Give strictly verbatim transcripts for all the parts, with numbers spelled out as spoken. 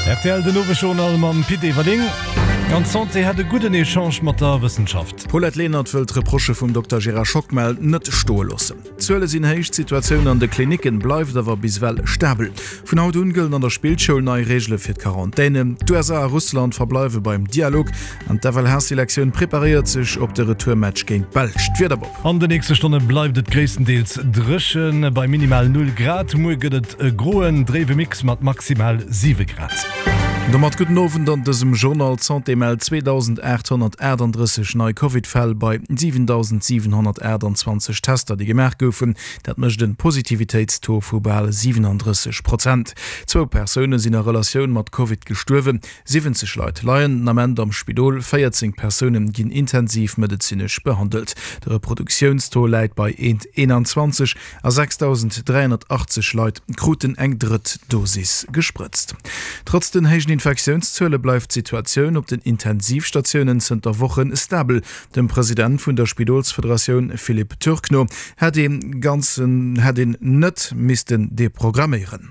R T L de nowe Journal mam Pete Wading. An Santé hat de guten Echange mat der Wissenschaft. Paulette Lehnert wëll Reproche vum Doktor Gerard Schockmel net stohlossen. Zuele sinn héich Situationun an de Kliniken bleif dawer bis well stabel. Vun haut ungel an der Spielschule nei Regelle fir d Quarantäne. Du a Russland verbleiwe beim Dialog an derwel Herselektion prepariert sech op de Retourmatch géint Belsch. An de nächste Stunde bleibt et gréesstendeels drschen bei minimal null Grad mo gëtt e groen Drewemix mat maximal sieben Grad. Der mat guten Nowen dann dessem Journal Santémail zweitausendachthundertdreiunddreißig neue Covid-Fäll bei siebentausendsiebenhundertzwanzig Tester, die gemerk goufen, dat mech den Positivitätstor vu bei siebenunddreißig Prozent. Zwo Personen sind in Relation mat Covid gestorven, siebzig Leute leien am Ende am Spidol, vierzehn Personen gin intensiv medizinisch behandelt. Der Reproduktionstor leiit bei einundzwanzig a sechstausenddreihundertachtzig Leute kruten eng dritt Dosis gespritzt. Trotz den heischen Infektionszölle bleibt Situation op den Intensivstationen sind der Wochen stabil. Dem Präsident von der Spidolsföderation Philipp Türkno hat den ganzen hat den net missten deprogrammieren.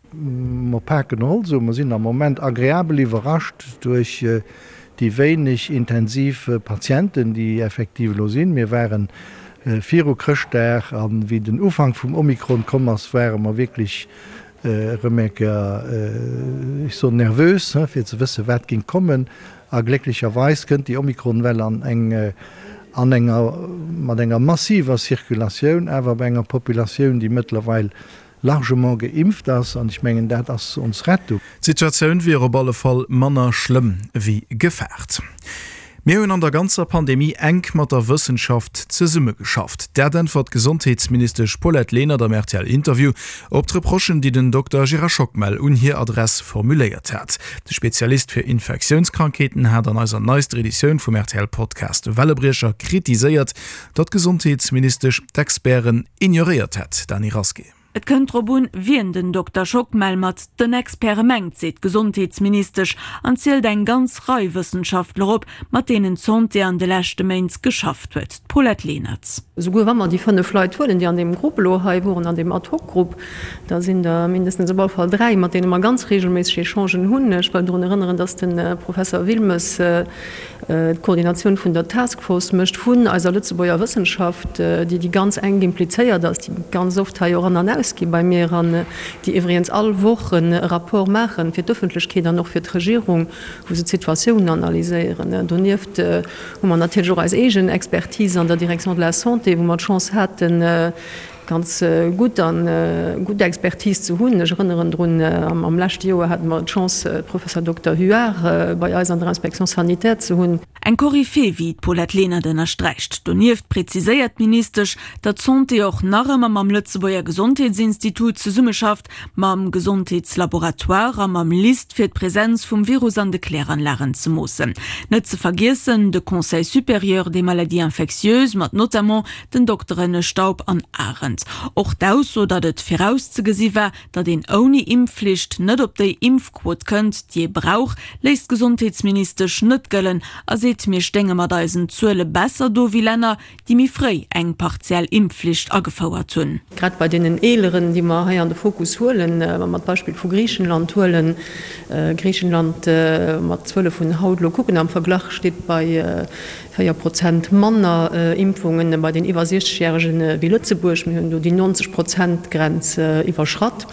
Also, wir sind am Moment agreabel überrascht durch äh, die wenig intensive Patienten, die effektiv los sind. Wir wären äh, vier Christ an wie den Ufang vom Omikron kommen, wären wir wirklich Äh, Remerke, äh, ich so nervös äh, fir ze wisse wat gin kommen. A glücklicherweise könnt die Omikronwelle an eng äh, an enger mat enger massiver Zirkulationun awer bei enger Populationun, die mittlerweile largement geimpft ass an ich mengen dat as uns rettung. Situationun wie op alle Fall manner schlimm wie gefährt. Wir haben an der ganzer Pandemie eng mat der Wissenschaft ze Summe geschafft. Der denfort Gesundheitsminister Paulette Lehnert am R T L-Interview op d Reprochen, die den Doktor Gerard Schockmel un hier Adress formuliert hat. Der Spezialist für Infektionskrankheiten hat an einer neuesten Edition vom R T L-Podcast Wellebrecher kritisiert, dat Gesundheitsminister d'Experten ignoriert hat. Dani Raske. Et könnt robun wien den Doktor Schockmel mat den Experiment seht Gesundheitsministersch anzielt ein ganz Reiwissenschaftler op, mat denen Zonte an de lächte Mainz geschafft huet. Paulette Lehnert. So gut man die von de Fleit wollen, die an dem Gruppelo wurden an dem Ad-Hoc-Grupp, da sind da mindestens Fall drei, mat denen man ganz regelmäßig changen hun. Ich wollte daran erinnern, dass den äh, Professor Wilmes äh, äh, Koordination von der Taskforce mischt vun als Lützeburger Wissenschaft, äh, die die ganz eng impliziert, dass die ganz oft an bei mir an die übrigens all Wochen rapport machen für die Öffentlichkeit noch für die Regierung, wo sie Situationen analysieren. Da nicht, äh, wo man natürlich auch als Expertise an der Direction de la Santé, wo man die Chance hat, äh, ganz äh, gut an äh, gute Expertise zu hun. Ich erinnere daran, äh, am, am letzten Jahr hatten wir die Chance, äh, Professor Doktor Huard äh, bei uns an der Inspektion Sanitär zu hun. Ein Koryphäe wie Paulette Lehnert den erstreicht. Doniert präzisiert ministerisch, dat Zonte auch nachher am Lützeburger Gesundheitsinstitut zu Summe schafft, mam Gesundheitslaboratoire am List für die Präsenz vom Virus an de Kläranlagen zu müssen. Nicht zu vergessen, de Conseil supérieur des maladies infectieuses, mit notamment den Doktorinnen Staub an Arendt. Auch das so, dass es vorauszugehen war, dass den ohne Impfpflicht nicht op die Impfquote könnt, die ihr braucht, lässt Gesundheitsminister nicht gelten, also mir stänge mat daisen zuele besser do wie Länder, die mi frei eng partiell Impfpflicht agefauert hunn. Grad bei denen Eleren, die man an den Fokus holen, äh, man Beispiel vu Griechenland holen, äh, Griechenland äh, mat zwölf vun Hautlo gucken am Verglach steht bei äh, vier Prozent Manner äh, Impfungen, äh, bei den Iwasiergen äh, wie Lützeburg hun du die neunzig Prozent Grenze äh, überschratt.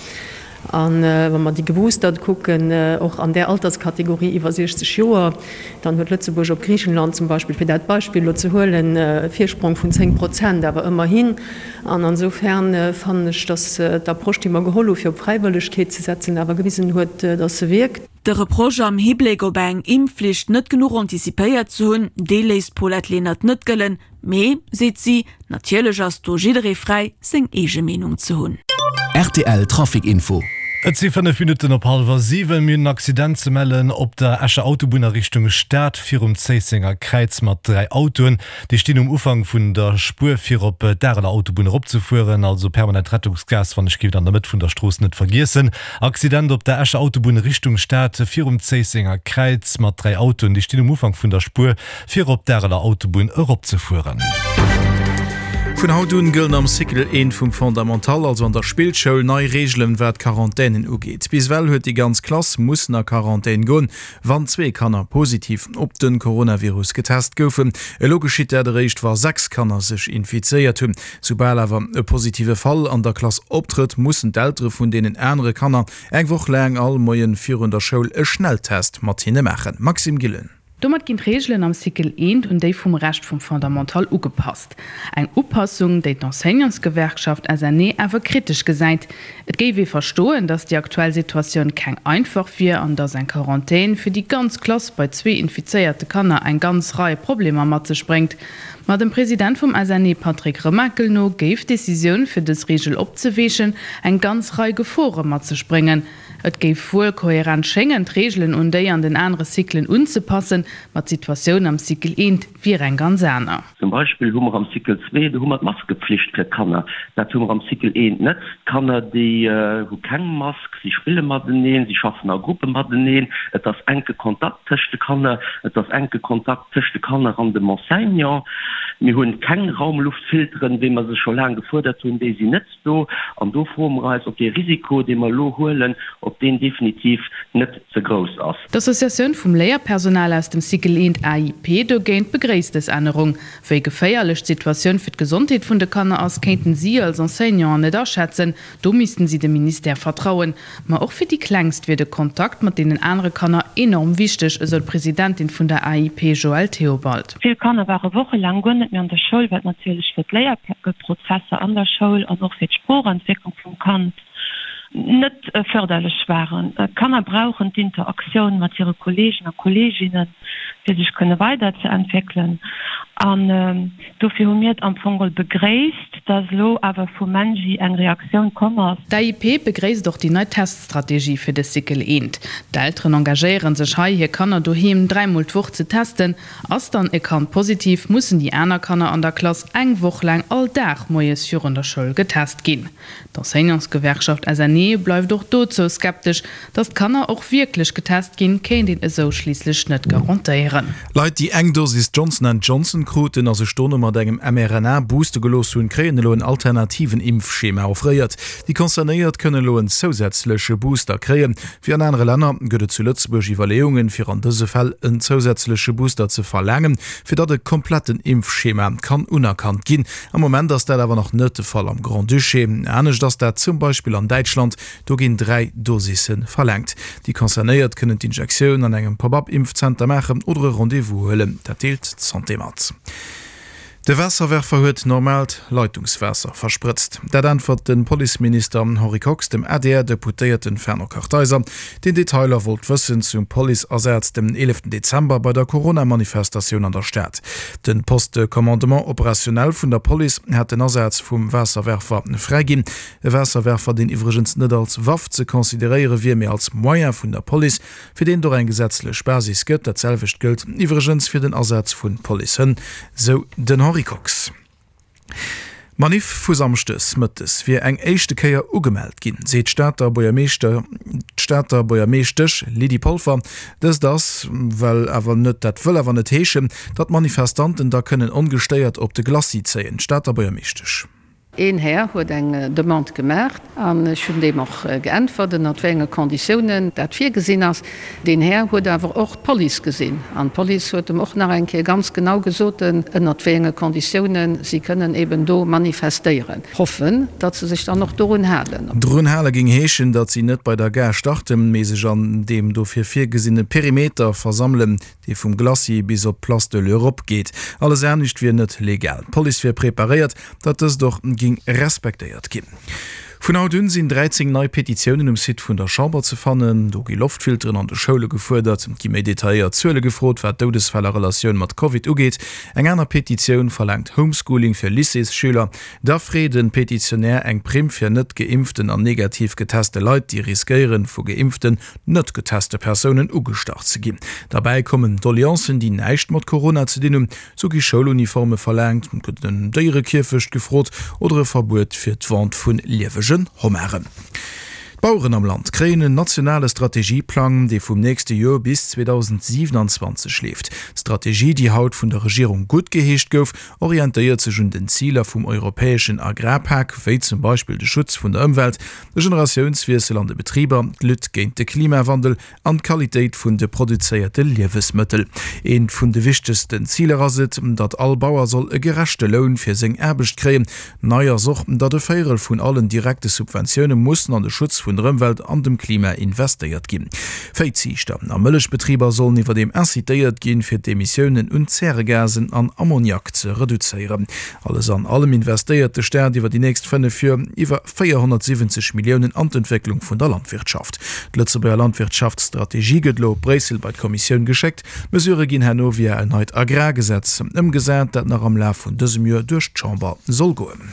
An, äh, wenn man die geboostert gucken, äh, auch an der Alterskategorie über sechzig Jahre, dann wird Lützeburg auf Griechenland zum Beispiel für das Beispiel zu holen, äh, Viersprung von zehn Prozent, aber immerhin. Und insofern äh, fand ich, dass äh, der Prost immer geholfen für Freiwilligkeit zu setzen, aber gewissen hat, äh, dass es wirkt. Der Reproche am Hinblick auf eine Impfpflicht nicht genug antizipiert zu haben, die lässt Paulette Lehnert nicht gelten. Mehr, sieht sie, natürlich hast du jeder frei, seine eigene Meinung zu haben. R T L Trafikinfo. Et sie fünf Minuten op halber sieben Minuten Accident zu melden op der Escher Autobahner Richtung Stadt vier um Zeisinger Kreiz mat drei Autoen, die stehen am Ufang vun der Spur vier op der Autobahn opzuführen, also permanent Rettungsgas van ich an damit vun der Stroß net vergessen. Accident op der Escher Autobahn Richtung Stadt vier um Zeisinger Kreiz mat drei Autoen, die stehen am Ufang vun der Spur vier op der Autobahn opzuführen. Von hautun gëllen am Sikel een vum Fundamental also an der Spielchoul nei Regeln wer Quarantänen ugeet. Biswell huet die ganz Klasse muss nach Quarantän gonn, wann zwee Kanner positiv op den Coronavirus getest goufen. E logischit der Recht war sechs Kanner sech infizeiert hunn. Sobal awer e positive Fall an der Klasse optritt, mussssen d'ältere vun denen enre Kanner engwoch läng all Moien vir der Schoul e Schnelltest Martine machen. Maxim Gillen. Dommer ginn Regeln am Sikel een und déi vum Recht vum Fundamental ugepasst. Eg Upassung déi d'Enseignantsgewerkschaft as er nee awer kritisch gesäit. Et géi wie verstoen, dats die aktuelle Situation keng einfach fir an ders en Quarantän fir die ganz Klasse bei zwee infizeierte Kanner ein ganz Reihe Probleme mat ze sprengt. Ma dem Präsident vum A S N E Patrick Remakelno géif Deciioun fir des Regel opzewechen eng ganz Reihe Gefore mat ze springen. Et géif vuuel kohärent Schengen Regeln und déi an den andere Siklen unzupassen, mat Situationun am Sikel een wie en ganz Äner. Zum Beispiel hummer am Sikel zwei de hummer Maskepflicht fir Kanner. Dat hummer am Sikel een net Kanner die hu äh, keng Mask, sie spille mat neen, sie schaffen a Gruppe mat neen, et das enke Kontaktchte Kanner, et das enke Kontaktchte Kanner an de Monseignant. Wir hunn keng Raumluft filteren, wie man se schon lang gefordert hun, dé sie net do an do Formreis op de Risiko, de man lo holen, ob den definitiv net ze groß ass. D'Assoziation vum Lehrpersonal aus dem Sikel een A I P do géint begréist es Änderung. Wéi geféierlech Situationun fir d'Gesundheet vun de Kanner ass kenten sie als Enseignant net erschätzen, do misisten sie dem Minister vertrauen. Ma auch fir die Kklengst wie de Kontakt mat denen andere Kanner enorm wichtig, eso Präsidentin vun der A I P Joel Theobald. Viel Kanner waren woche lang gonnet mir an der Schul wat natürlich fir Lehrprozesse an der Schul an noch fir Sporentwicklung vum Kant net äh, förderlich waren. Äh, Kanner brauchen die Interaktion mit ihre Kollegen und Kolleginnen, die sich können weiterzuentwickeln. Und ähm, dafür haben wir am Fongol begräßt, dass lo aber von Menschen eine Reaktion kommt. Der I P begräßt doch die neue Teststrategie für das Sikel een. Die Eltern engagieren sich hier Kanner daheim dreimal die Woche zu testen. Als dann erkannt positiv, müssen die anderen Kanner an der Klasse eine Woche lang all Tag Neues für in der Schule getestet gehen. Die Enseignantsgewerkschaft A S N E bleibt doch dort so skeptisch, dass Kanner auch wirklich getestet gehen, können den so schließlich nicht garantieren. Leute, die eng Dosis Johnson and Johnson Kruten as Stonne mat engem mRNA Booster gelos hun kreen lo en alternativen Impfschema aufreiert. Die konzernéiert kënne lo en zusätzliche Booster kreen. Fi an andere Länder gëtt zu Lützburg Ivaluungen fir an dëse Fall en zusätzliche Booster ze verlängen, fir dat de kompletten Impfschema kann unerkannt ginn. Am moment ass dat awer noch nëtte Fall am Grand Duché. Änech dats der zum Beispiel an Deutschland do ginn drei Dosissen verlängt. Die konzernéiert kënnen d'Injektionun an engem Pop-up-Impfzenter machen oder Rendevous hëllen, dat deelt Santémat. De Wässerwerfer huet normal Leitungswässer verspritzt. Dat antwort den Poliminister Harry Cox dem A D R deputierten Ferner Karteiser. Den Detailer wollt wëssen zum Poli ersetzt dem elften Dezember bei der Corona-Manifestation an der Stadt. Den Postkommandement operationell vun der Poli hat den Ersatz vum Wässerwerfer freigin. E Wässerwerfer den iwgens net als Waff ze konsideiere wie mir als Moier vun der Poli, fir den do en gesetzlech Basis gëtt, dat selwicht gilt, iwgens fir den Ersatz vun Polissen. So den Harry Cox. Manif fusamstes mëttes fir eng eischchte Käier ugemeldt ginn. Seet Staater boier meeschte Staater boier meeschtech Lidi Pulver, dës das, well awer net dat wëll awer net heechen, dat Manifestanten da kënnen ongesteiert op de Glasi zeien. Staater boier meeschtech. Een her huet eng Demand gemerkt an hun de noch geëntfert dat wége Konditionen dat fir gesinn ass. Den her huet awer och Poli gesinn. An Poli huet dem och nach enke ganz genau gesoten en dat wége Konditionen sie können eben do manifestieren. Hoffen, dat ze sich dann noch doen halen. Drunhale ging heechen, dat sie net bei der Ger starten mees an dem do fir fir gesinne Perimeter versammeln, die vum Glasi bis op Plas de l'Europe geht. Alles ernstcht wie net legal. Poli fir prepariert, dat es doch ging respektiert gin. Von hautun sind dreizehn neue Petitionen um Sit vun der Chamber zu fannen, do gi Luftfiltern an der Schule gefordert, die méi detailiert zule gefrot, wat Todesfälle Relation mat COVID ugeht. Eng einer Petition verlangt Homeschooling für Lyceesschüler. Dafür den Petitionär eng Prim für net geimpften an negativ geteste Leute, die riskieren vu geimpften net geteste Personen ugestart zu gin. Dabei kommen Doleanzen, die neicht mat Corona zu dienen, so gi Schuluniforme verlangt und den Deire Kirfecht gefrot oder Verbot fir d'Wand vun Liewegen Hommeren. Bauern am Land kreen een nationale Strategieplan, die vom nächste Jahr bis zweitausendsiebenundzwanzig schläft. Strategie, die haut von der Regierung gut geheescht gouf, orientiert sich um den Zieler vom europäischen Agrarpack, wie zum Beispiel den Schutz von der Umwelt, der Generationswechsel an den Betrieber, Lüt gegen den Klimawandel, an Qualität von der produzierten Lebensmittel. Ein von den wichtigsten Zielen ist, dass alle Bauern soll einen gerechten Lohn für sein Erbicht kriegen. Neuer sagt, dass der Feier von allen direkten Subventionen mussten an den Schutz von der Umwelt an dem Klima investiert gehen. Feizichter am Milchbetrieber sollen über dem incitiert gehen für die Emissionen und Zergasen an Ammoniak zu reduzieren. Alles an allem investierte Stern über die nächsten fünf Jahre über vierhundertsiebzig Millionen an die Entwicklung von der Landwirtschaft. Die Lützeburger Landwirtschaftsstrategie geht lo Bresel bei der Kommission geschickt. Mesure gehen Hanno via ein neues Agrargesetz umgesetzt, das nach am Lauf von diesem Jahr durch die Chamber soll gehen.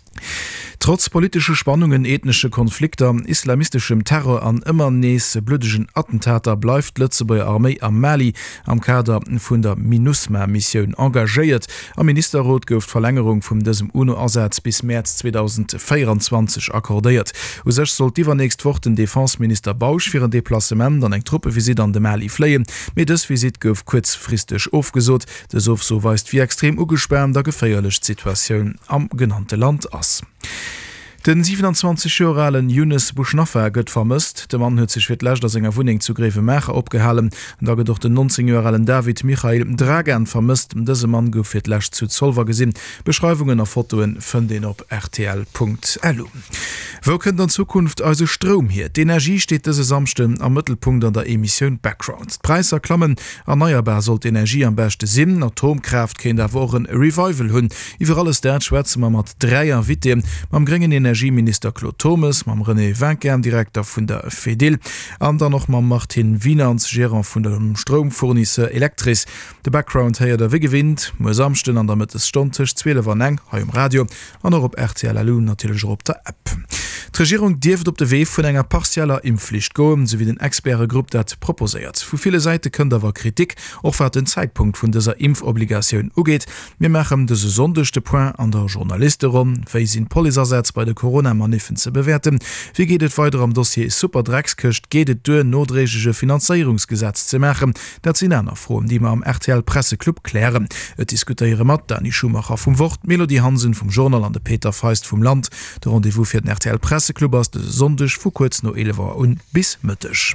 Trotz politische Spannungen, ethnische Konflikte, islamistischem Terror an immer nächste blüdischen Attentater bleibt Lützeburger Armee am Mali am Kader von der MINUSMA-Mission engagiert. Am Ministerrat gibt Verlängerung von diesem UNO-Ansatz bis März zweitausendvierundzwanzig akkordiert. Und sich soll übernächst Woche den Defenseminister Bausch für ein Deplacement an ein Truppenvisit an den Mali fliehen. Mit das Visit gibt kurzfristig aufgesucht. Das auf so weist wie extrem ungesperrt der gefährliche Situation am genannten Land aus. Den siebenundzwanzig-jährigen Yunus Bushnaffer gëtt vermisst. Der Mann huet sich fir d'Lächt aus enger Wuning zu Gräfe Mächer opgehalen. Da gët doch den neunzehn-jährigen David Michael Dragan vermisst. Dese Mann gouf fir d'Lächt zu Zollver gesinn. Beschreibungen a Fotoen fën den op r t l punkt l u. Wo kënnt an Zukunft also Strom hier? Die Energie steht dese Samstem am Mittelpunkt an der Emission Background. Preiser klammen, erneuerbar sollt Energie am beste sinn, Atomkraft kennt der Wochen Revival hunn. Iwer alles der Schweze man mat dreier Witte, mam geringen Energie Energieminister Claude Thomas, mam René Wenkern, Direktor vun der F E D L, an dann noch ma Martin Wienerns, Gerant vun dem Stromfournisse Elektris. De Background heier der wie gewinnt, mo samsten an damit es Stondtisch zwölf van eng ha im Radio, an op R T L natürlich op der App. Die Regierung dirft op de W vun enger partieller Impfpflicht goen, sowie den Expertegruppe dat proposiert. Fu viele Seite können dawer Kritik auch wat den Zeitpunkt vun dieser Impfobligation ugeht. Wir machen de sondechte Point an der Journalisterin, wie sind Polizersatz bei der Corona-Manifen zu bewerten. Wie geht es weiter am Dossier Superdrecksköcht, geht es durch notregische Finanzierungsgesetz zu machen? Das sind einer froh, die wir am R T L Presseclub klären. Es diskutieren mit Dani Schumacher vom Wort, Melodie Hansen vom Journal an der Peter Feist vom Land. Der Rendezvous für den R T L Presseclub aus der Sonntag vor kurz noch elf Uhr und bis Mittag.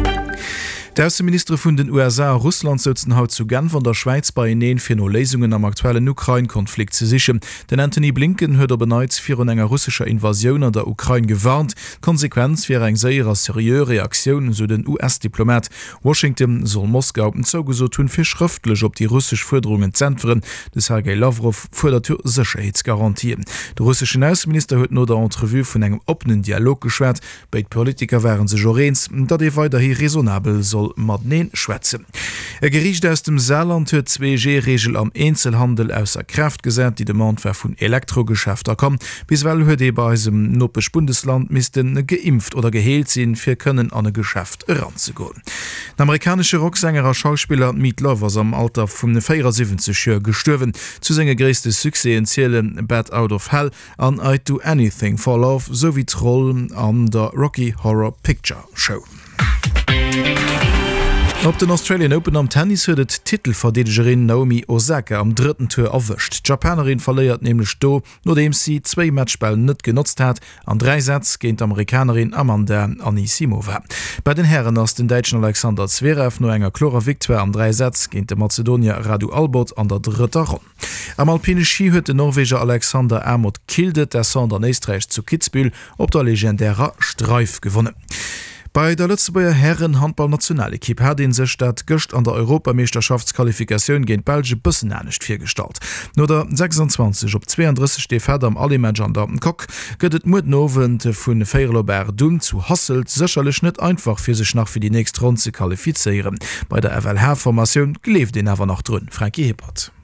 Der Außenminister von den U S A Russland sitzen haut zu Genf von der Schweiz bei Ihnen für nur Lesungen am aktuellen Ukraine-Konflikt zu sichern. Denn Anthony Blinken hat er bereits für eine russische Invasion an der Ukraine gewarnt. Konsequenz für eine sehr seriöse Reaktion, so den U S-Diplomat. Washington soll Moskau so tun für schriftlich, ob die russischen Forderungen zentren. Das Sergei Lavrov fordert Sicherheitsgarantien. Der russische Außenminister hat nur der Interview von einem offenen Dialog geschwärzt. Bei den Politikern waren sie schon eins, dass die weiterhin raisonabel soll Madneen schwätzen. Er Gericht aus dem Saarland huet zwei G-Regel am Einzelhandel ausser Kraft gesät, die de Mandwer vun Elektrogeschäfter kom. Biswell huet e bei dem noppesch Bundesland misisten geimpft oder geheelt sinn fir kënnen an e Geschäft ranzugoen. Der amerikanische Rocksängerer Schauspieler Meat Lovers am Alter vum vierundsiebzig Jahren gestorben. Zu senger gräste Sukse zielen Bad Out of Hell an I Do Anything for Love sowie Troll an der Rocky Horror Picture Show. Op den Australian Open am Tennis huet Titelverdegerin Naomi Osaka am dritten Tour erwischt. Japanerin verleiert nämlich do, nachdem sie zwei Matchballen net genutzt hat, an drei Sätze gegen Amerikanerin Amanda Anisimova. Bei den Herren aus den deutschen Alexander Zverev nur enger chlorer Victoire an drei Sätze gegen den Mazedonier Radu Albert an der dritte Runde. Am alpine Ski huet der Norweger Alexander Amot Kilde der Sonder Österreich zu Kitzbühel op der legendärer Streif gewonnen. Bei der Lützeburger Herren-Handball-Nationalequipe hat in sich Stadt Göcht an der Europameisterschaftsqualifikation gegen Belge bisschen ernst viergestalt. Nur der sechsundzwanzig op zweiunddreißig steht Pferd am Alimatch an der Kock, göttet Mutnowen von Feirlober Dum zu Hasselt sicherlich nicht einfach für sich nach für die nächste Runde zu qualifizieren. Bei der F L H-Formation lebt den aber noch drin. Frankie Hippert.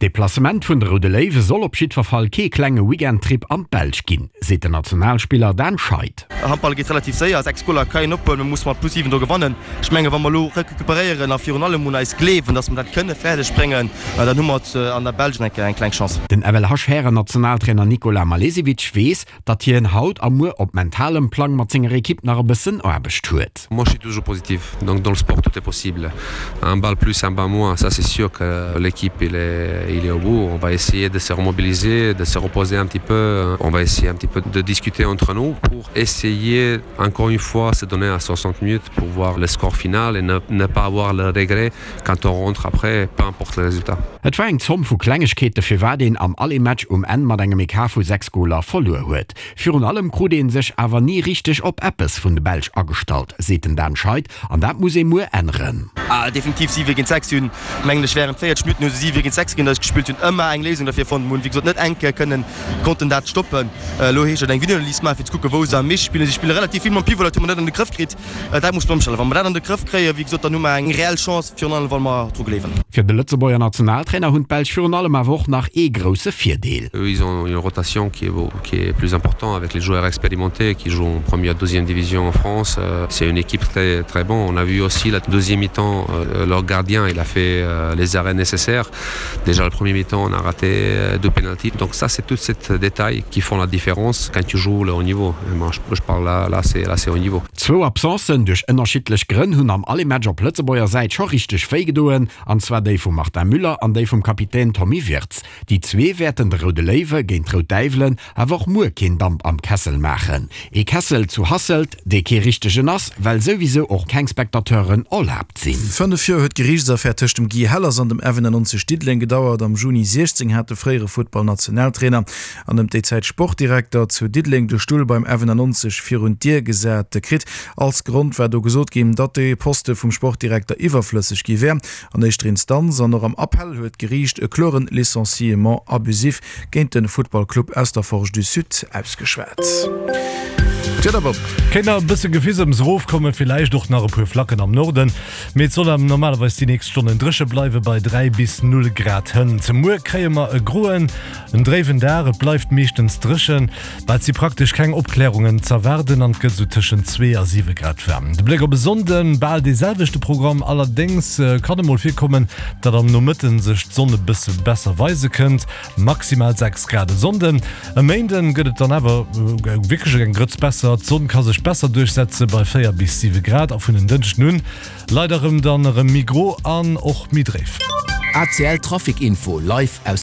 Deplacement vun der Rode Leiwe soll op Schiedverfall ke klenge Weekendtrip an Belsch ginn, se der Nationalspieler Dan Scheid. Handball geht relativ sehr als Ex-Skola kein Opel, man muss mal positiv do gewonnen. Schmenge wann mal rekuperieren nach Fi alle Mun als kleven, dass man dat könne Pferde springen, dann nummer an der Belschnecke ein klein Chance. Den Evel Haschherre Nationaltrainer Nikola Malesewitsch wees, dat hier en Haut am Mu op mentalem Plan mat zinger Ekipp nach bisssen erbestuet. Moi je suis toujours positif, donc dans le sport tout est possible. Un bal plus, un bal moins, ça c'est sûr que l'équipe il est, il est au bout. On va essayer de se remobiliser, de se reposer un petit peu. On va essayer un petit peu de discuter entre nous pour essayer encore une fois se donner à soixante minutes pour voir le score final et ne, ne pas avoir le regret quand on rentre après, peu importe le résultat. Et war eng Zomm vu Klengegkete fir war den am alle Match um en mat engem K vu sechs Goler verloren huet. Fi allem kru den sech awer nie richtig op Appes vun de Belsch astalt, seten Dan Scheid an dat muss e mu enren. Ah, definitiv sie gegen sechs hun Mengele schweren Pferd schmitten sie gegen sechs gehen, das gespielt hun immer eng Lesung dafür von Mund wie gesagt net enke können konnten dat stoppen. Äh, Lo eng Video liest mal fir gucke wo mich spielen sie spiele relativ viel man Pi man den Griff kriegt äh, da muss man wenn man an den Griff kree wie gesagt nur eng real Chance für wollen wir leben. Für de Lützebauer Nationaltrainer hun Belsch für allem a woch nach e grosse Vierdeel. Ils ont une rotation qui est, qui est plus importante avec les joueurs expérimentés qui jouent en première deuxième division en France. Euh, c'est une équipe très très bon. On a vu aussi la deuxième mi-temps euh, leur gardien il a fait euh, les arrêts nécessaires. Déjà le premier mi-temps on a raté euh, deux pénaltys. Donc ça c'est tous ces détails qui font la différence quand tu joues le haut niveau. Et moi je, je parle là là c'est là c'est au niveau. Zwo Absenzen durch unterschiedlich Gründe hun am alle Matcher Plötzebauer seit schon richtig feigedoen an zwar de vom Martin Müller an de vom Kapitän Tommy Wirz. Die zwei werden der Rode Leiwe gegen Trodeivelen aber auch nur kein Dampf am Kessel machen. E Kessel zu Hasselt, de ke richtige nass, weil sowieso auch kein Spektateuren erlaubt sind. Von der vier hört Gerichtsaffaire dem Guy Hellers an dem neunzehnhundertneunzig Stidling gedauert. Am Juni sechzehn hatte frühere Football-Nationaltrainer an dem D-Zeit Sportdirektor zu Didling der Stuhl beim neunzehnhundertneunzig für und dir gesagt krit als Grund wer du gesot geben dat die Poste vom Sportdirektor überflüssig gewähr an der Instanz sondern am Appell hört gericht e chloren Licenciement abusiv gegen den Footballclub aus der Forge du Süd ausgeschwert. Kenner bisse Gefiesemsruf komme vielleicht doch nach pu Flacken am Norden. Met soll am normalerweise die nächste Stunden drische bleibe bei drei bis null Grad hin. Zum Mu krämer e Groen en Dreven dere bleibt mechtens drischen, weil sie praktisch kein Obklärungen zerwerden an gesutischen zwei a sieben Grad wärmen. De Blick besonden ball dieselbechte Programm allerdings äh, kann mal viel kommen, dat am no mitten sich Sonne bis besser weise könnt. Maximal sechs Grad Sonden. Am Mainden gëtt dann aber äh, wirklich ein Grütz besser. Sonnen kann sich besser durchsetzen bei vier bis sieben Grad auf den Dünsch nun. Leider im dann Mikro an auch mitref. A C L Trafikinfo live aus